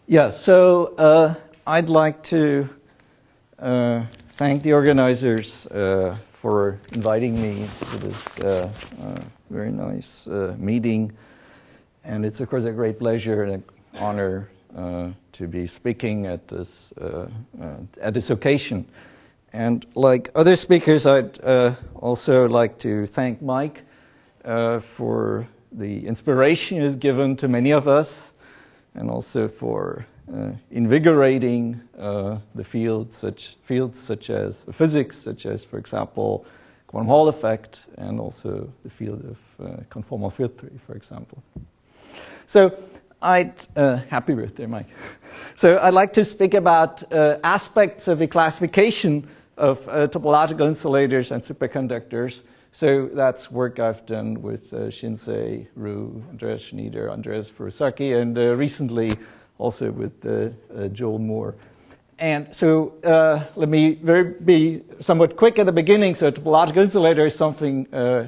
Yeah, so I'd like to thank the organizers for inviting me to this very nice meeting. And it's, of course, a great pleasure and an honor to be speaking at this occasion. And like other speakers, I'd also like to thank Mike for the inspiration he has given to many of us, and also for invigorating the fields such as physics, such as, for example, quantum Hall effect, and also the field of conformal field theory, for example. So happy birthday, Mike. So I'd like to speak about aspects of the classification of topological insulators and superconductors. So that's work I've done with Shinsei Ryu, Andreas Schneider, Andreas Furusaki, and recently also with Joel Moore. And so let me be somewhat quick at the beginning. So a topological insulator is something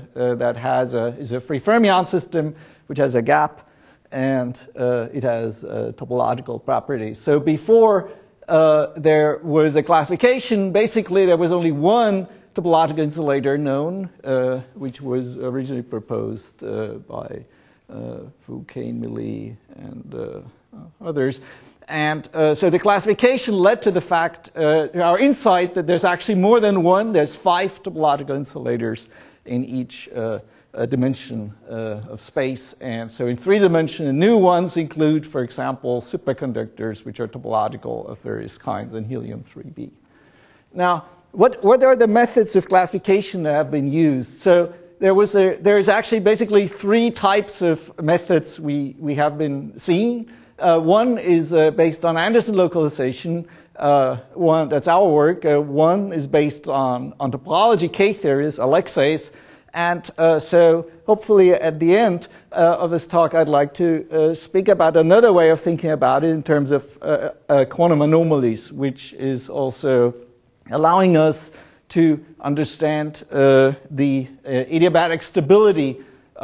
that is a free fermion system which has a gap, and it has topological properties. So before there was a classification, basically there was only one topological insulator known, which was originally proposed by Fu, Kane, Millie, and others. And so the classification led to the fact, our insight that there's actually more than one. There's 5 topological insulators in each dimension of space. And so in 3 dimensions, the new ones include, for example, superconductors, which are topological of various kinds, and helium-3b. Now, what are the methods of classification that have been used? So there's actually basically 3 types of methods we have been seeing. One is based on Anderson localization. One, that's our work. One is based on topology K-theories, Alexei's. And so hopefully at the end of this talk, I'd like to speak about another way of thinking about it in terms of quantum anomalies, which is also allowing us to understand the adiabatic stability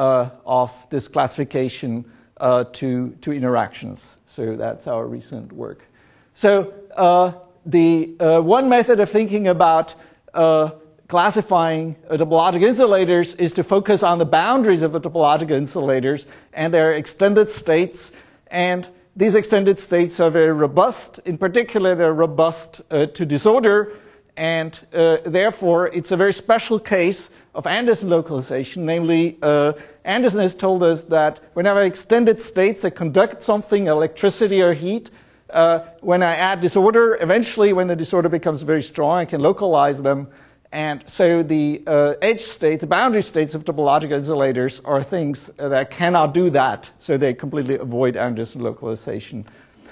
of this classification to interactions. So that's our recent work. So the one method of thinking about classifying topological insulators is to focus on the boundaries of the topological insulators and their extended states. And these extended states are very robust. In particular, they're robust to disorder. And therefore, it's a very special case of Anderson localization. Namely, Anderson has told us that whenever extended states that conduct something, electricity or heat, when I add disorder, eventually when the disorder becomes very strong, I can localize them. And so the edge states, the boundary states of topological insulators are things that cannot do that. So they completely avoid Anderson localization.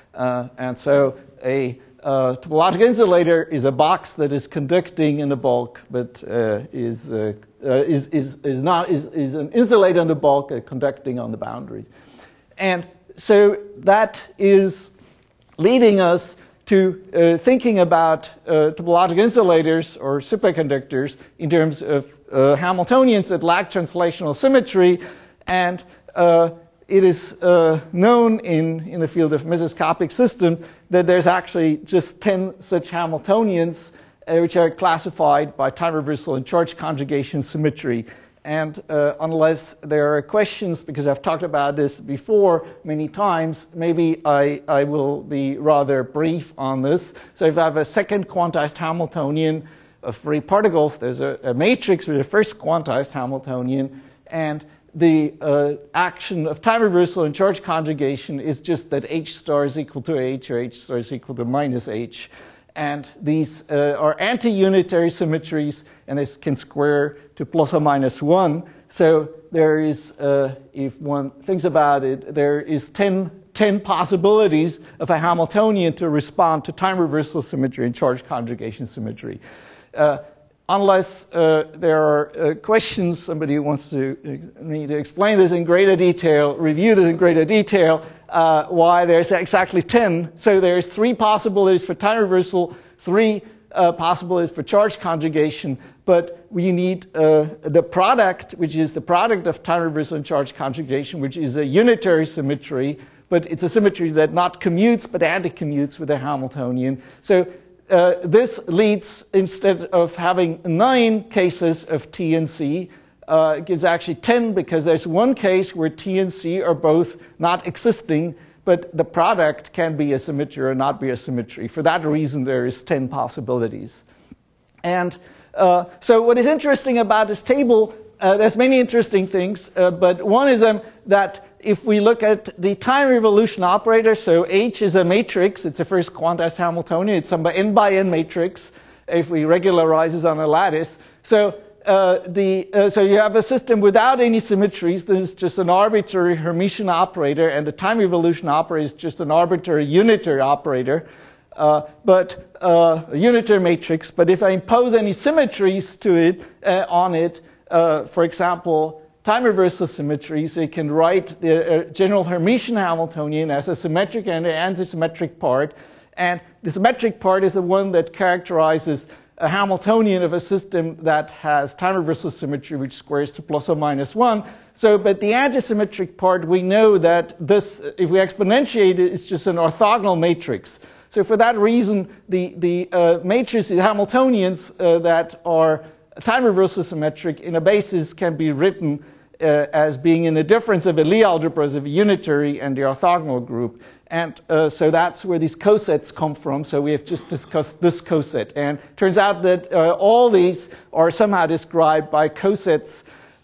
And so a topological insulator is a box that is conducting in the bulk, but is an insulator in the bulk, conducting on the boundaries. And so that is leading us to thinking about topological insulators or superconductors in terms of Hamiltonians that lack translational symmetry, and it is known in the field of mesoscopic system that there's actually just 10 such Hamiltonians which are classified by time reversal and charge conjugation symmetry. And unless there are questions, because I've talked about this before many times, maybe I will be rather brief on this. So if I have a second quantized Hamiltonian of free particles, there's a matrix with a first quantized Hamiltonian, and the action of time reversal and charge conjugation is just that H star is equal to H or H star is equal to minus H. And these are anti-unitary symmetries, and this can square to plus or minus 1. So there is, if one thinks about it, there is 10 possibilities of a Hamiltonian to respond to time reversal symmetry and charge conjugation symmetry. Unless there are questions, somebody who wants me to explain this in greater detail, review this in greater detail, why there's exactly 10. So there's 3 possibilities for time reversal, 3 possibilities for charge conjugation, but we need the product, which is the product of time reversal and charge conjugation, which is a unitary symmetry, but it's a symmetry that not commutes but anti-commutes with a Hamiltonian. So this leads, instead of having 9 cases of T and C, it gives actually 10, because there's one case where T and C are both not existing, but the product can be a symmetry or not be a symmetry. For that reason, there is 10 possibilities. And so what is interesting about this table, there's many interesting things, but one is that if we look at the time revolution operator, so H is a matrix, it's a first quantized Hamiltonian, it's some n by n matrix, if we regularize it on a lattice. So so you have a system without any symmetries. This is just an arbitrary Hermitian operator, and the time revolution operator is just an arbitrary unitary operator, but a unitary matrix. But if I impose any symmetries to it, on it, for example, time reversal symmetries, so you can write the general Hermitian Hamiltonian as a symmetric and an antisymmetric part, and the symmetric part is the one that characterizes a Hamiltonian of a system that has time reversal symmetry, which squares to plus or minus 1. So, but the antisymmetric part, we know that this, if we exponentiate it, it's just an orthogonal matrix. So for that reason, the matrices, the Hamiltonians that are time reversal symmetric in a basis can be written as being in the difference of the Lie algebras of a unitary and the orthogonal group. And so that's where these cosets come from. So we have just discussed this coset. And it turns out that all these are somehow described by cosets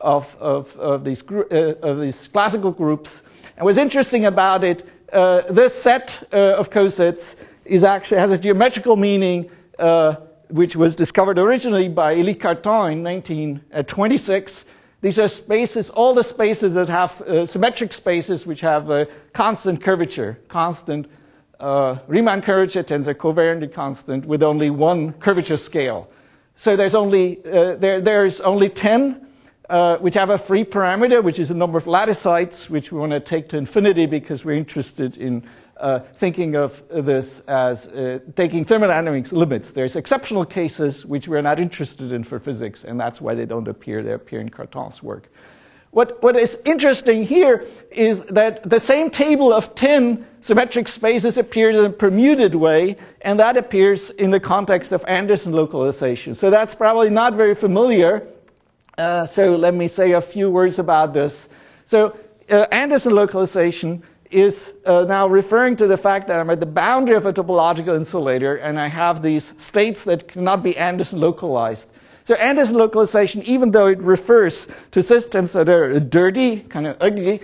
of these classical groups. And what's interesting about it, this set of cosets has a geometrical meaning which was discovered originally by Élie Cartan in 1926. These are spaces, all the spaces that have symmetric spaces which have a constant curvature, constant Riemann curvature, tensor covariantly constant with only one curvature scale. So there's only there's only 10 which have a free parameter, which is the number of lattice which we want to take to infinity because we're interested in thinking of this as taking thermodynamics limits. There's exceptional cases which we're not interested in for physics, and that's why they don't appear. They appear in Cartan's work. What is interesting here is that the same table of 10 symmetric spaces appears in a permuted way, and that appears in the context of Anderson localization. So that's probably not very familiar. So let me say a few words about this. So Anderson localization is now referring to the fact that I'm at the boundary of a topological insulator and I have these states that cannot be Anderson localized. So Anderson localization, even though it refers to systems that are dirty, kind of ugly,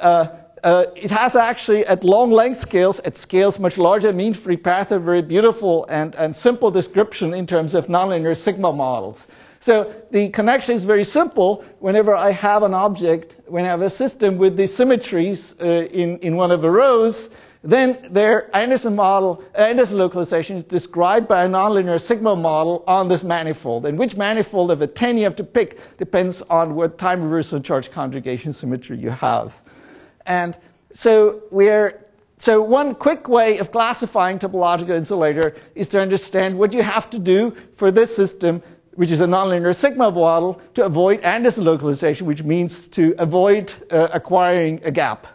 it has actually at long length scales, at scales much larger than mean-free path, a very beautiful and simple description in terms of nonlinear sigma models. So the connection is very simple. Whenever I have an object, when I have a system with these symmetries in one of the rows, then their Anderson localization is described by a nonlinear sigma model on this manifold. And which manifold of the 10 you have to pick depends on what time reversal charge conjugation symmetry you have. And so one quick way of classifying topological insulator is to understand what you have to do for this system, which is a nonlinear sigma model, to avoid Anderson localization, which means to avoid acquiring a gap,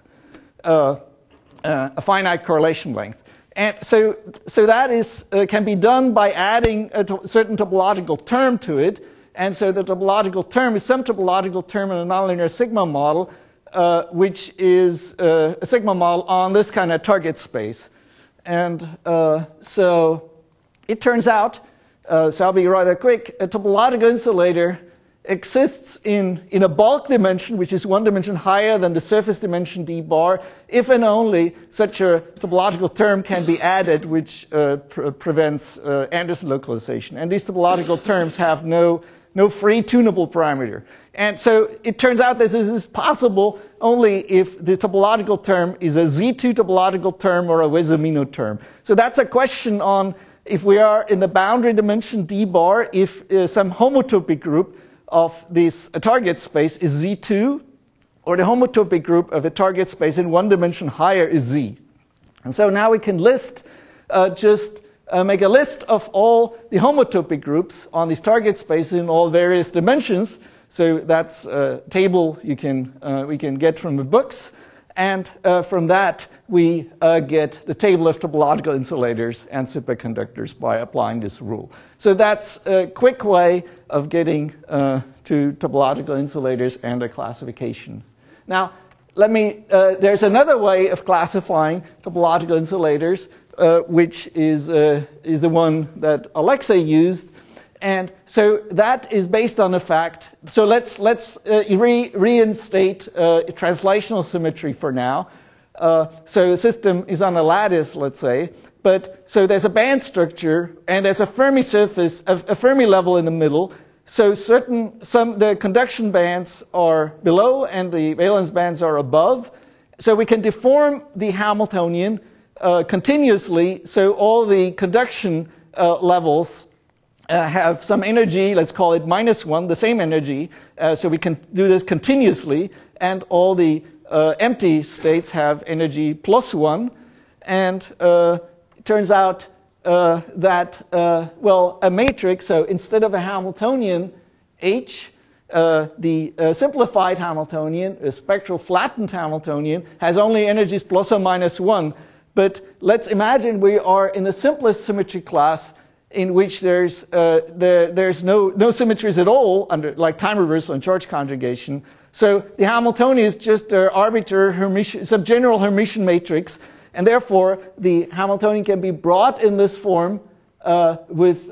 a finite correlation length. And so that is can be done by adding a certain topological term to it. And so the topological term is some topological term in a nonlinear sigma model, which is a sigma model on this kind of target space. And so it turns out, so I'll be rather quick, a topological insulator exists in a bulk dimension, which is one dimension higher than the surface dimension d bar, if and only such a topological term can be added, which prevents Anderson localization. And these topological terms have no free tunable parameter. And so it turns out that this is possible only if the topological term is a Z2 topological term or a Wess-Zumino term. So that's a question on if we are in the boundary dimension d bar, if some homotopy group of this target space is Z2, or the homotopy group of the target space in one dimension higher is Z. And so now we can list, make a list of all the homotopy groups on these target spaces in all various dimensions. So that's a table we can get from the books. And from that, we get the table of topological insulators and superconductors by applying this rule. So that's a quick way of getting to topological insulators and their classification. Now, there's another way of classifying topological insulators, which is the one that Alexei used. And so that is based on the fact. So let's reinstate translational symmetry for now. So the system is on a lattice, let's say. But so there's a band structure and there's a Fermi surface, a Fermi level in the middle. So the conduction bands are below and the valence bands are above. So we can deform the Hamiltonian continuously. So all the conduction levels have some energy, let's call it -1, the same energy, so we can do this continuously, and all the empty states have energy +1, and it turns out that, a matrix, so instead of a Hamiltonian H, the simplified Hamiltonian, a spectral flattened Hamiltonian, has only energies ± 1, but let's imagine we are in the simplest symmetry class in which there's no symmetries at all, under like time reversal and charge conjugation. So the Hamiltonian is just an arbitrary subgeneral Hermitian matrix, and therefore the Hamiltonian can be brought in this form with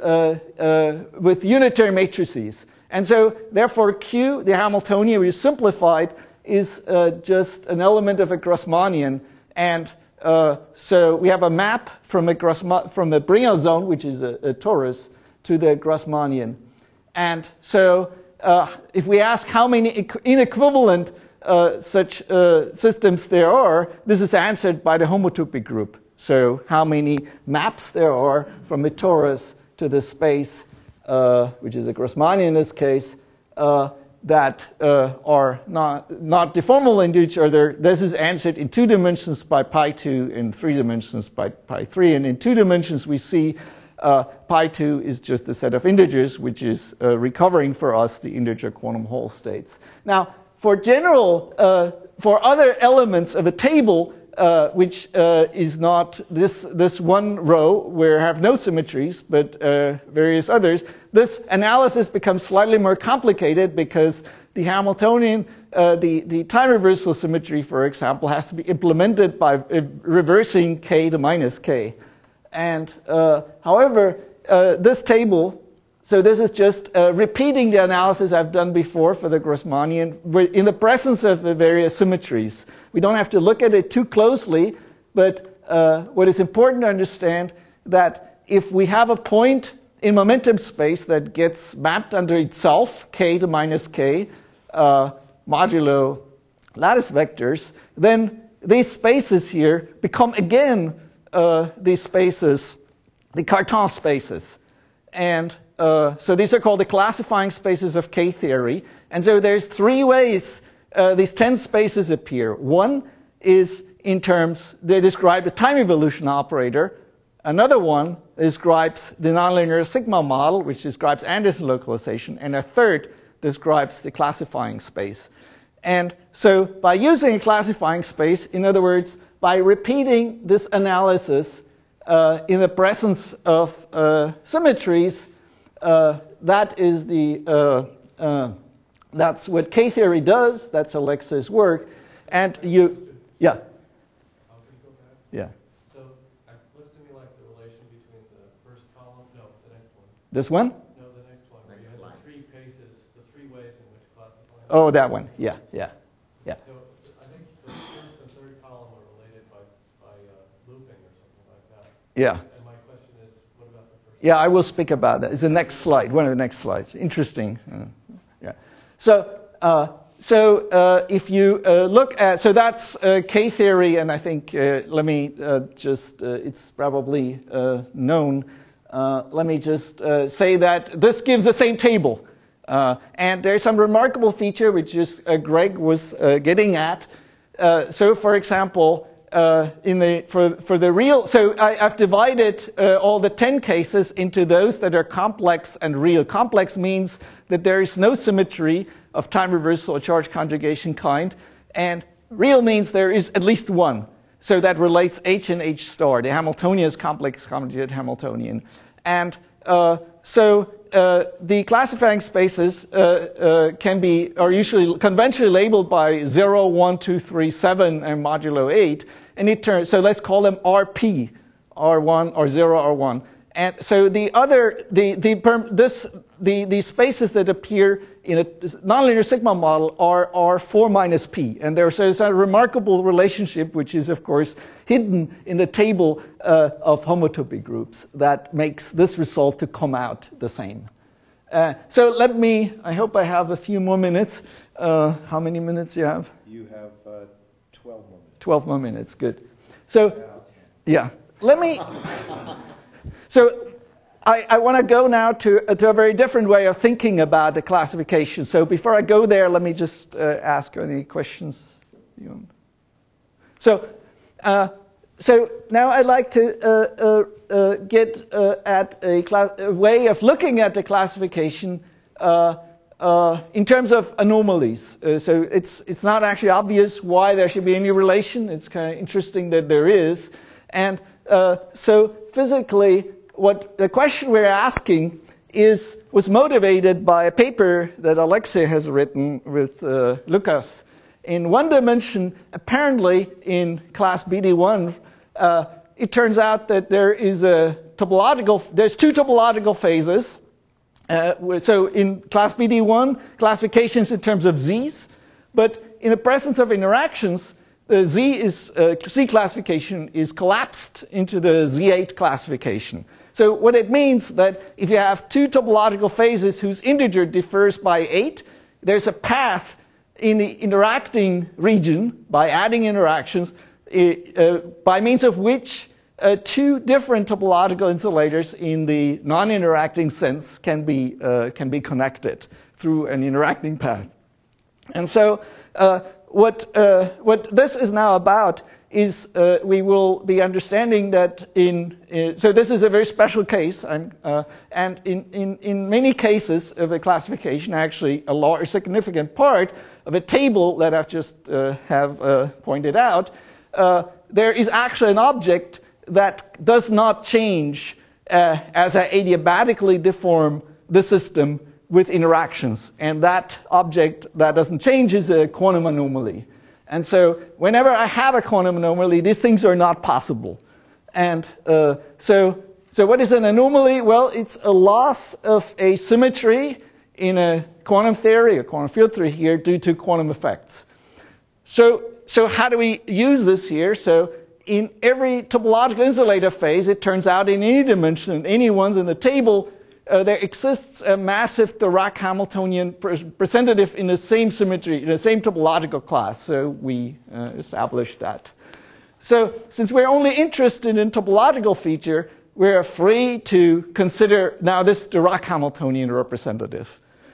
unitary matrices. And so therefore Q, the Hamiltonian, which is simplified, is just an element of a Grassmannian, and so we have a map from the Bringel zone, which is a torus, to the Grassmannian. And so if we ask how many inequivalent such systems there are, this is answered by the homotopy group. So how many maps there are from the torus to the space, which is a Grassmannian in this case, that are not deformable into each other. This is answered in 2 dimensions by pi2, in 3 dimensions by pi3, and in 2 dimensions we see pi2 is just a set of integers, which is recovering for us the integer quantum Hall states. Now, for other elements of a table, which is not this one row where I have no symmetries, but various others, this analysis becomes slightly more complicated because the Hamiltonian, the time reversal symmetry, for example, has to be implemented by reversing k to -k. And however, this table, so this is just repeating the analysis I've done before for the Grassmannian in the presence of the various symmetries. We don't have to look at it too closely, but what is important to understand that if we have a point in momentum space that gets mapped under itself, k to -k, modulo lattice vectors, then these spaces here become again these spaces, the Cartan spaces. And so these are called the classifying spaces of K-theory. And so there's 3 ways these 10 spaces appear. One is in terms, they describe the time evolution operator. Another one describes the nonlinear sigma model, which describes Anderson localization. And a third describes the classifying space. And so by using a classifying space, in other words, by repeating this analysis in the presence of symmetries, that is that's what K-theory does. That's Alexei's work. And yeah. Yeah. So it looks to me like the relation between the first column, no, the next one. This one? No, the next one. Where you have the 3 cases, the 3 ways in which classifying. Oh, that one. Yeah. So I think the first and third column are related by looping or something like that. Yeah. And my question is, what about the first? Yeah, I will speak about that. It's the next slide, one of the next slides. Interesting. Yeah. So if you look at, so that's K-theory, and I think, let me just, it's probably known. Let me just say that this gives the same table. And there's some remarkable feature, which is Greg was getting at. So for example, for the real, so I've divided all the 10 cases into those that are complex and real. Complex means that there is no symmetry of time reversal or charge conjugation kind, and real means there is at least one. So that relates H and H star. The Hamiltonian is complex conjugate Hamiltonian. And the classifying spaces are usually conventionally labeled by 0, 1, 2, 3, 7, and modulo 8. And so let's call them RP, R1, R0, R1. And so the spaces that appear in a nonlinear sigma model are 4 minus p. And there's a remarkable relationship, which is, of course, hidden in the table of homotopy groups that makes this result to come out the same. So I hope I have a few more minutes. How many minutes do you have? You have 12 more minutes. 12 more minutes, good. So, yeah. So I want to go now to a very different way of thinking about the classification. So before I go there, let me just ask any questions. So now I'd like to get at a way of looking at the classification in terms of anomalies. So it's not actually obvious why there should be any relation. It's kind of interesting that there is. And so physically, what the question we're asking was motivated by a paper that Alexei has written with Lucas. In one dimension, apparently in class BD1, it turns out that there's two topological phases. So in class BD1, classifications in terms of Z's, but in the presence of interactions, the Z classification is collapsed into the Z8 classification. So what it means that if you have two topological phases whose integer differs by 8, there's a path in the interacting region by adding interactions by means of which two different topological insulators in the non-interacting sense can be connected through an interacting path. And so what this is now about is we will be understanding that so this is a very special case, and in many cases of the classification, actually a significant part of a table that I've just have pointed out, there is actually an object that does not change as I adiabatically deform the system with interactions, and that object that doesn't change is a quantum anomaly. And so whenever I have a quantum anomaly, these things are not possible. And so what is an anomaly? Well, it's a loss of a symmetry in a quantum theory, a quantum field theory here, due to quantum effects. So how do we use this here? So in every topological insulator phase, it turns out in any dimension, any ones in the table, there exists a massive Dirac Hamiltonian representative in the same symmetry, in the same topological class. So we established that. So since we're only interested in topological feature, we're free to consider now this Dirac Hamiltonian representative.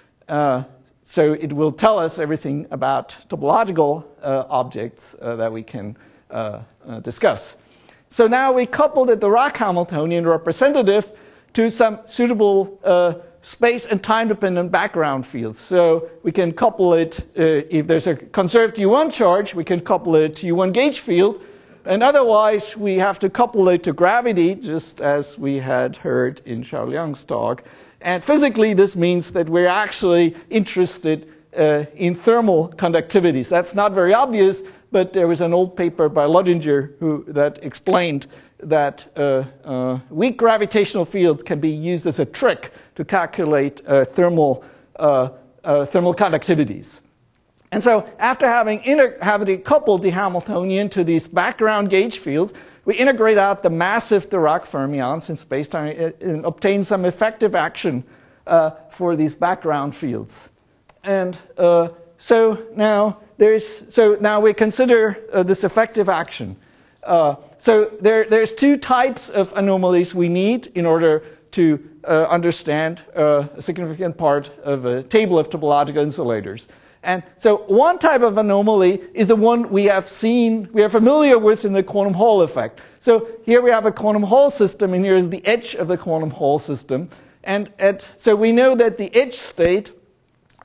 So it will tell us everything about topological objects that we can discuss. So now we couple the Dirac Hamiltonian representative to some suitable space and time-dependent background fields. So we can couple it, if there's a conserved U1 charge, we can couple it to U1 gauge field, and otherwise we have to couple it to gravity, just as we had heard in Xiaoliang's talk. And physically, this means that we're actually interested in thermal conductivities. That's not very obvious, but there was an old paper by Lodinger that explained that weak gravitational fields can be used as a trick to calculate thermal conductivities. And so after having coupled the Hamiltonian to these background gauge fields, we integrate out the massive Dirac fermions in spacetime and obtain some effective action for these background fields. And so now we consider this effective action. So there's two types of anomalies we need in order to understand a significant part of a table of topological insulators. And so one type of anomaly is the one we are familiar with in the quantum Hall effect. So here we have a quantum Hall system, and here is the edge of the quantum Hall system. And so we know that the edge state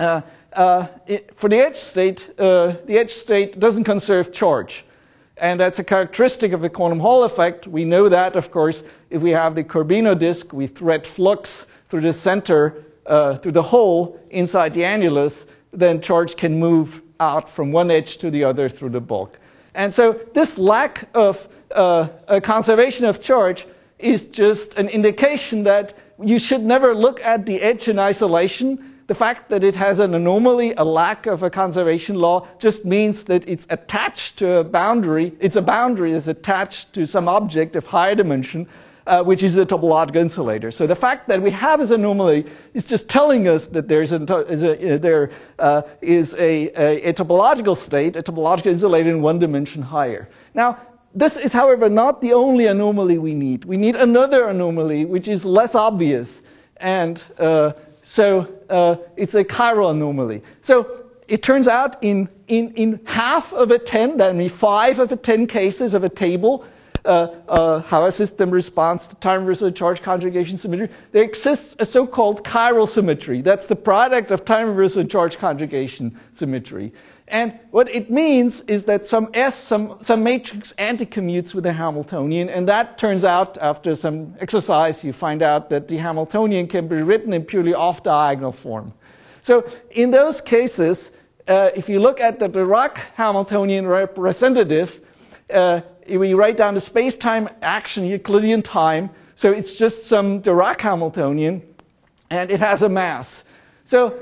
for the edge state doesn't conserve charge. And that's a characteristic of the quantum Hall effect. We know that, of course, if we have the Corbino disk, we thread flux through the center, through the hole inside the annulus, then charge can move out from one edge to the other through the bulk. And so this lack of a conservation of charge is just an indication that you should never look at the edge in isolation. The fact that it has an anomaly, a lack of a conservation law, just means that it's attached to a boundary. It's a boundary that's attached to some object of higher dimension, which is a topological insulator. So the fact that we have this anomaly is just telling us that there is a topological state, a topological insulator in one dimension higher. Now, this is, however, not the only anomaly we need. We need another anomaly, which is less obvious, and so it's a chiral anomaly. So it turns out in half of 10, that means 5 of 10 cases of a table, how a system responds to time reversal charge conjugation symmetry, there exists a so-called chiral symmetry. That's the product of time reversal charge conjugation symmetry. And what it means is that some matrix anticommutes with the Hamiltonian, and that turns out, after some exercise, you find out that the Hamiltonian can be written in purely off-diagonal form. So in those cases, if you look at the Dirac Hamiltonian representative, we write down the space-time action Euclidean time, so it's just some Dirac Hamiltonian, and it has a mass. So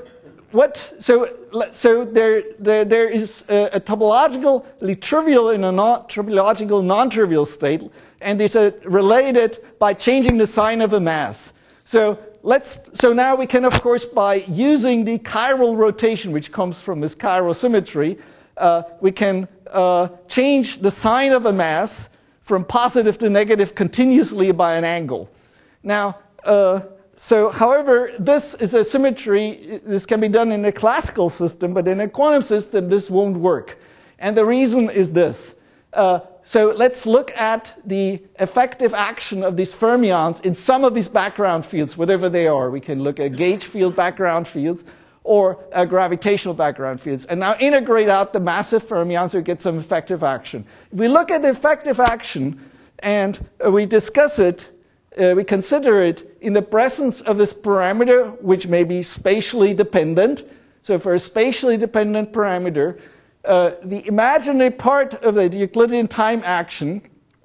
there is a topologically trivial and a topological non-trivial state, and it's related by changing the sign of a mass. So now we can, of course, by using the chiral rotation, which comes from this chiral symmetry, we can change the sign of a mass from positive to negative continuously by an angle. Now, however, this is a symmetry. This can be done in a classical system, but in a quantum system, this won't work. And the reason is this. So let's look at the effective action of these fermions in some of these background fields, whatever they are. We can look at gauge field background fields or gravitational background fields, and now integrate out the massive fermions to get some effective action. If we look at the effective action and we discuss it, we consider it in the presence of this parameter, which may be spatially dependent. So for a spatially dependent parameter, the imaginary part of the Euclidean time action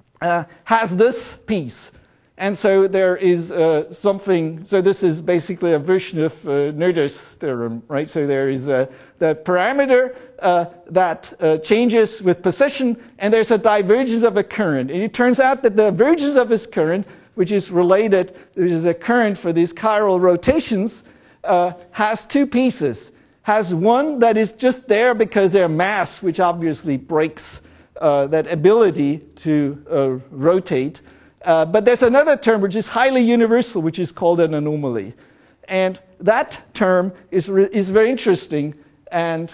has this piece. And so there is something, so this is basically a version of Noether's theorem, right? So there is the parameter that changes with position, and there's a divergence of a current. And it turns out that the divergence of this current, which is related, there is a current for these chiral rotations, has two pieces. Has one that is just there because their mass, which obviously breaks that ability to rotate. But there's another term which is highly universal, which is called an anomaly. And that term is very interesting. And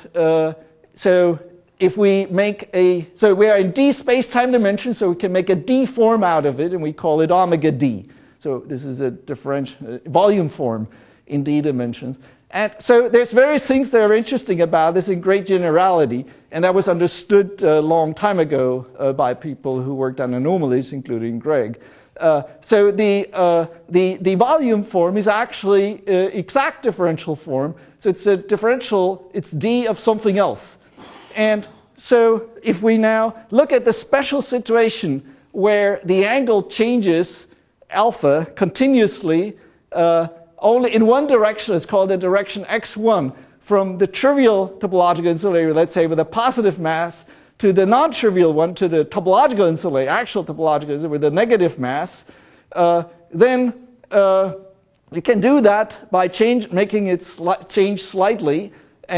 so if we so we are in D space-time dimension, so we can make a D form out of it, and we call it omega D. So this is a differential volume form in D dimensions. And so there's various things that are interesting about this in great generality, and that was understood a long time ago by people who worked on anomalies, including Greg. So the volume form is actually exact differential form. So it's a differential, it's D of something else. And so if we now look at the special situation where the angle changes alpha continuously, only in one direction, it's called the direction x1, from the trivial topological insulator, let's say with a positive mass, to the non-trivial one, to the topological insulator, actual topological insulator with a negative mass, then you can do that by making it change slightly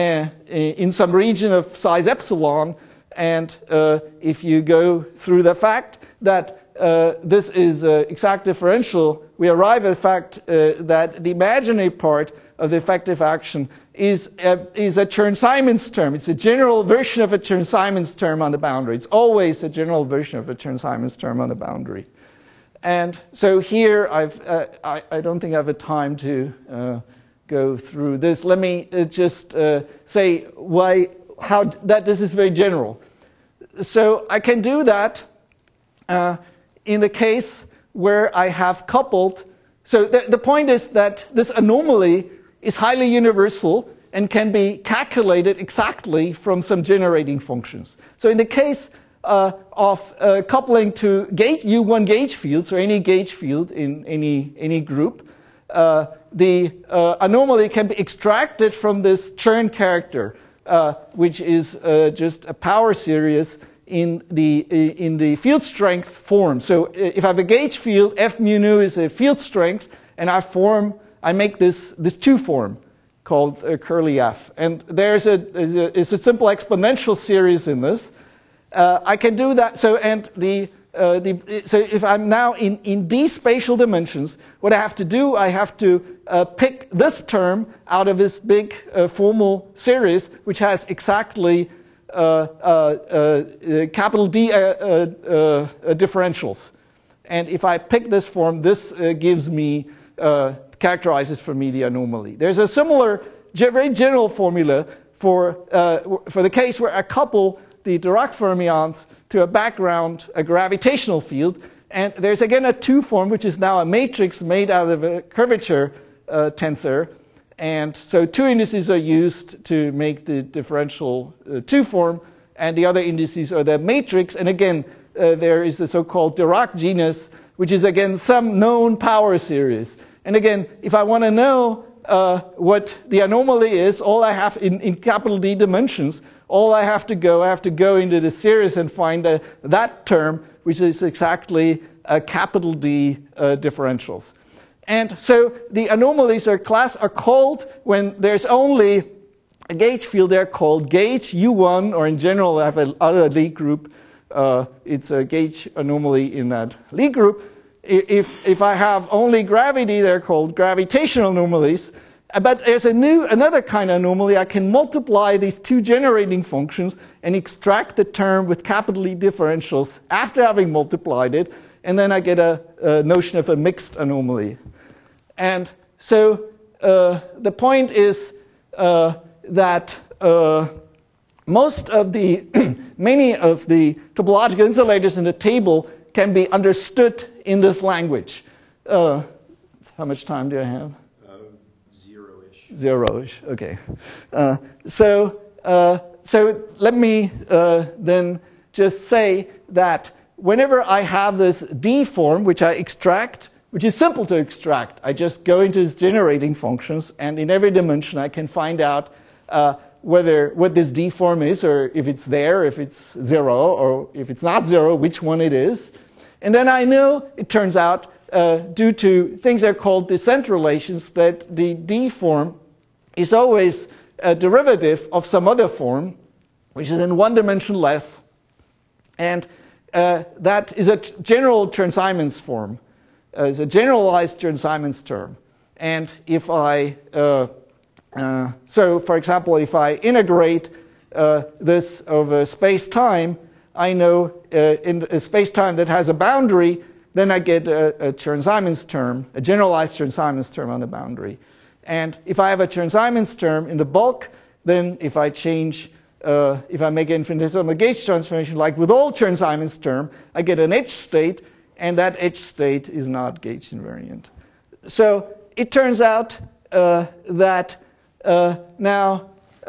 in some region of size epsilon. And if you go through the fact that this is exact differential, we arrive at the fact that the imaginary part of the effective action is a Chern-Simons term. It's a general version of a Chern-Simons term on the boundary. It's always a general version of a Chern-Simons term on the boundary. And so here I don't think I have a time to go through this. Let me just say how that this is very general. So I can do that in the case where I have coupled. So the point is that this anomaly is highly universal and can be calculated exactly from some generating functions. So in the case of coupling to U1 gauge fields, or any gauge field in any group, the anomaly can be extracted from this Chern character, which is just a power series in the field strength form. So if I have a gauge field, F mu nu is a field strength, and I make this 2 form called curly F. And there's a simple exponential series in this. I can do that. So so if I'm now in d spatial dimensions, what I have to do, I have to pick this term out of this big formal series, which has exactly capital D differentials. And if I pick this form, this gives me characterizes for me the anomaly. There's a similar, very general formula for the case where I couple the Dirac fermions to a background, a gravitational field, and there's again a 2 form, which is now a matrix made out of a curvature tensor, and so 2 indices are used to make the differential 2 form, and the other indices are the matrix, and again there is the so-called Dirac genus, which is again some known power series. And again, if I want to know what the anomaly is, all I have in capital D dimensions, all I have to go into the series and find that term, which is exactly capital D differentials. And so the anomalies are called when there's only a gauge field. They're called gauge U1, or in general, I have another Lie group. It's a gauge anomaly in that Lie group. If I have only gravity, they're called gravitational anomalies. But there's another kind of anomaly. I can multiply these 2 generating functions and extract the term with capital E differentials after having multiplied it, and then I get a notion of a mixed anomaly. And so the point is that many of the topological insulators in the table can be understood in this language. How much time do I have? Zero-ish, okay. So let me then just say that whenever I have this D form, which I extract, which is simple to extract, I just go into its generating functions, and in every dimension I can find out what this D form is, or if it's there, if it's 0, or if it's not 0, which one it is. And then I know, it turns out, due to things that are called descent relations, that the D form is always a derivative of some other form, which is in 1 dimension less, and that is a general Chern-Simons form. It's a generalized Chern-Simons term. And if I, so for example, if I integrate this over space-time, I know in a space-time that has a boundary, then I get a Chern-Simons term, a generalized Chern-Simons term on the boundary. And if I have a Chern-Simons term in the bulk, then if I change, if I make an infinitesimal gauge transformation, like with all Chern-Simons term, I get an H state, and that H state is not gauge invariant. So it turns out that now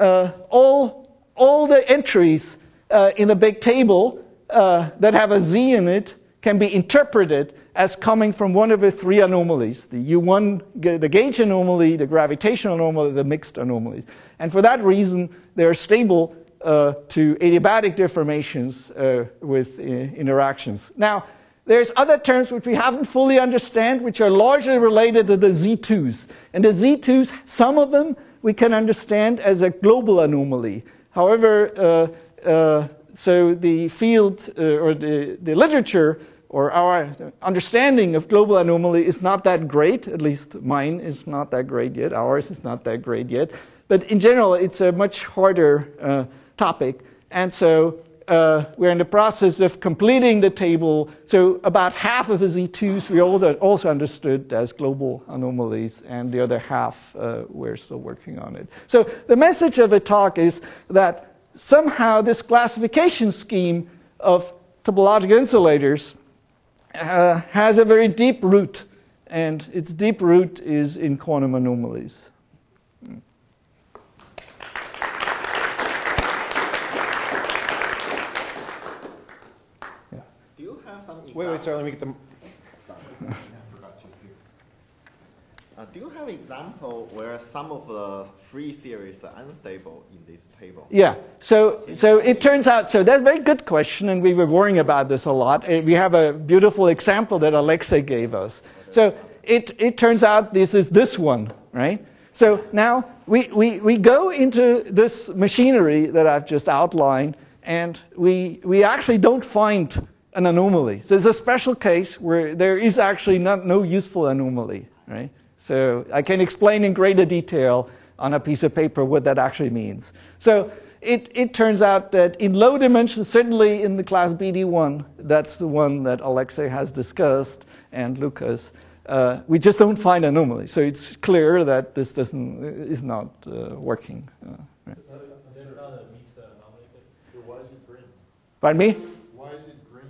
all the entries in the big table that have a Z in it can be interpreted as coming from one of the 3 anomalies, the U1, the gauge anomaly, the gravitational anomaly, the mixed anomalies. And for that reason, they're stable to adiabatic deformations with interactions. Now, there's other terms which we haven't fully understand, which are largely related to the Z2s. And the Z2s, some of them we can understand as a global anomaly. However, so the field or the literature or our understanding of global anomaly is not that great. At least mine is not that great yet. Ours is not that great yet. But in general, it's a much harder topic. And so we're in the process of completing the table. So about half of the Z2s we also understood as global anomalies, and the other half we're still working on it. So the message of the talk is that somehow this classification scheme of topological insulators has a very deep root, and its deep root is in quantum anomalies. Do you have some example? Wait, sorry, let me get them. Do you have example where some of the free series are unstable in this table? Yeah. So it turns out, so that's a very good question, and we were worrying about this a lot. We have a beautiful example that Alexei gave us. So it turns out this is this one, right? So now we go into this machinery that I've just outlined, and we actually don't find an anomaly. So it's a special case where there is actually no useful anomaly, right? So I can explain in greater detail on a piece of paper what that actually means. So it turns out that in low dimensions, certainly in the class BD1, that's the one that Alexei has discussed, and Lucas, we just don't find anomalies. So it's clear that this is not working. Right. There's not a mixed anomaly. Why is it green? Pardon me? Why is it green?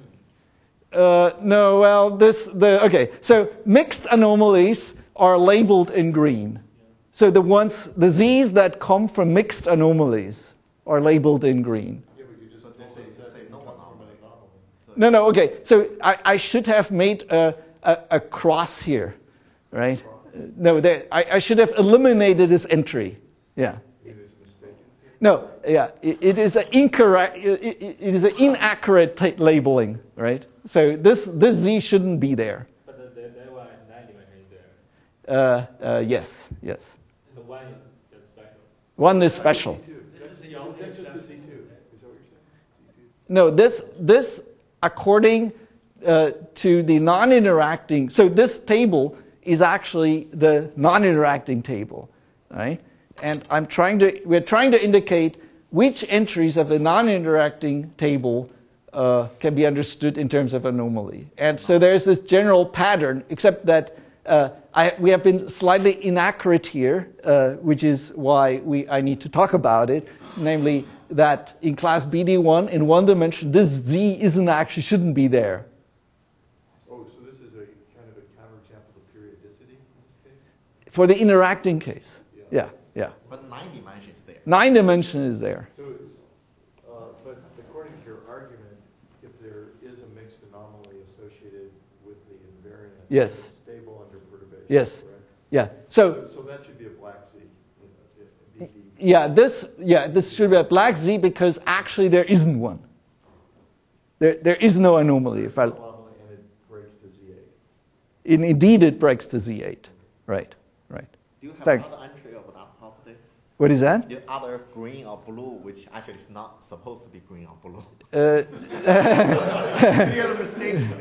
No, well, okay. So mixed anomalies are labeled in green. So the Z's that come from mixed anomalies are labeled in green. Yeah, but you just say no anomaly. No, okay. So I should have made a cross here, right? No, I should have eliminated this entry. Yeah. It is mistaken. No, yeah, it is an incorrect. It is an inaccurate labeling, right? So this Z shouldn't be there. But that one at 9 dimension is there. Yes. So one is just special. One is special. This is the only That's just the exception. Z2. Is that what you're saying? Z2? No, this according to the non-interacting. So this table is actually the non-interacting table, right? And we're trying to indicate which entries of the non-interacting table can be understood in terms of anomaly. And so there's this general pattern, except that we have been slightly inaccurate here, which is why I need to talk about it, namely that in class BD1, in one dimension, this Z shouldn't be there. Oh, so this is a kind of a counterexample of periodicity in this case? For the interacting case. Yeah. But 9 dimension is there. 9 dimension is there. So, but according to your argument, if there is a mixed anomaly associated with the invariant, Yes. it's stable under perturbation. Yes. Correct? Yeah. So that should be a black Z. BD. This should be a black Z because actually there isn't one. There is no anomaly. There's no anomaly and it breaks to Z8. Indeed, it breaks to Z8. Right. Do you have Thank- another entry of that property? What is that? The other green or blue, which actually is not supposed to be green or blue. Any other mistakes with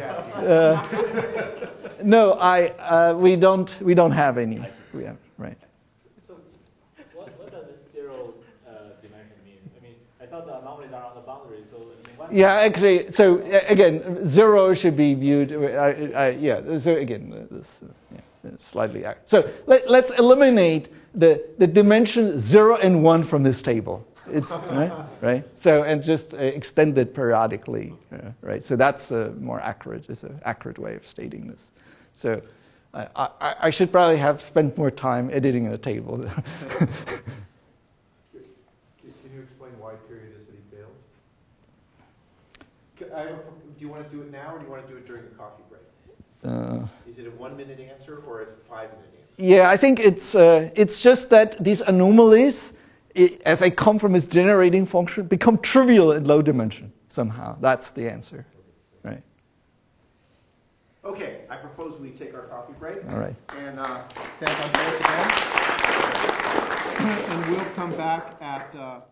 that? No, we don't have any. We have, right. So what does this 0 dimension mean? I mean, I thought the anomalies are on the boundary, so in one Yeah, actually, so again, 0 should be viewed. So again, this slightly. So let's eliminate the dimension 0 and 1 from this table. It's right. So and just extend it periodically, right? So that's more accurate. It's an accurate way of stating this. So I should probably have spent more time editing the table. Can you explain why periodicity fails? Do you want to do it now or do you want to do it during the coffee break? Is it a 1-minute answer or a 5-minute answer? Yeah, I think it's just that these anomalies, as they come from its generating function, become trivial in low dimension somehow. That's the answer, right? Okay, I propose we take our coffee break. All right. And thank Andreas again. And we'll come back at